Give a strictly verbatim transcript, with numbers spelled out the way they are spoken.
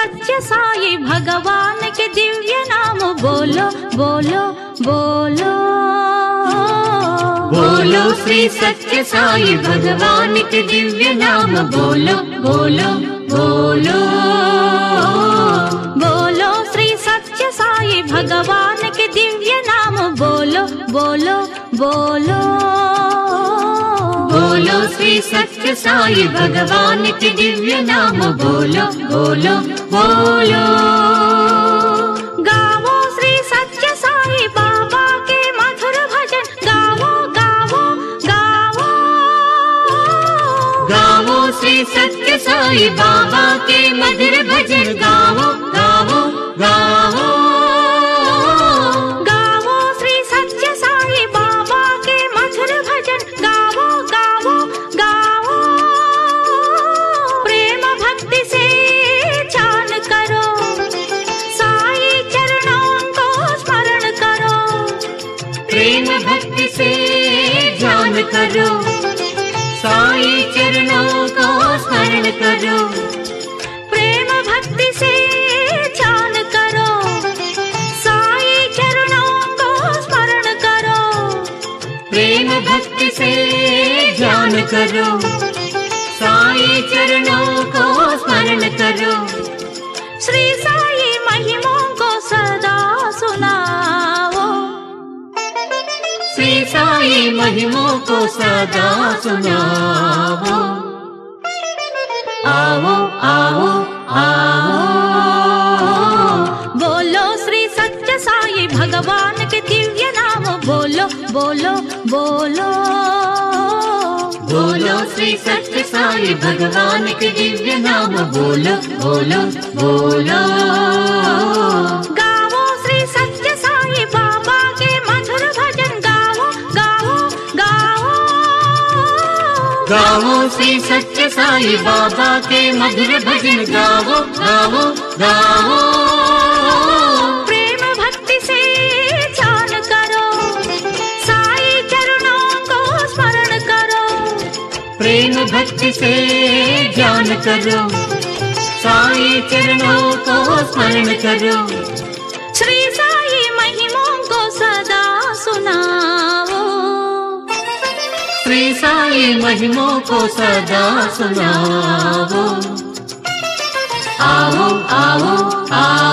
सत्य साई भगवान के दिव्य नाम बोलो बोलो बोलो बोलो श्री सत्य साई भगवान के दिव्य नाम बोलो बोलो बोलो बोलो श्री सत्य साई भगवान के दिव्य नाम बोलो बोलो बोलो बोलो श्री सत्य साई भगवान के दिव्य नाम बोलो बोलो बोलो गावो श्री सत्य साई बाबा के मधुर भजन गावो गावो गावो गावो श्री सत्य साई बाबा के मधुर भजन गावो गावो गावो गावो श्री सत्य साई बाबा के मधुर भजन गावो गावो गावो प्रेम भक्ति से ध्यान करो साई चरणों को स्मरण करो प्रेम भक्ति से ध्यान करो साई चरणों को स्मरण करो प्रेम भक्ति से ध्यान करो साई चरणों को स्मरण करो प्रेम भक्ति से ध्यान करो साई चरणों को स्मरण करो श्री साई महिमों को सदा सुनाओ श्री साई महिमों को सदा सुनाओ आओ आओ आओ बोलो श्री सत्य साई भगवान के दिव्य नाम बोलो बोलो बोलो बोलो श्री सत्य साई भगवान के दिव्य नाम बोलो बोलो बोलो गावो श्री सत्य साई बाबा के मधुर भजन गावो गावो गावो गावो श्री सत्य साई बाबा के मधुर भजन गावो गावो गावो प्रेम भक्ति से ध्यान करो साई चरणों को स्मरण करो प्रेम भक्ति से ध्यान करो साई चरणों को स्मरण करो श्री साई महिमों को सदा सुनाओ श्री साई महिमों को सदा सुनाओ आओ आओ आओ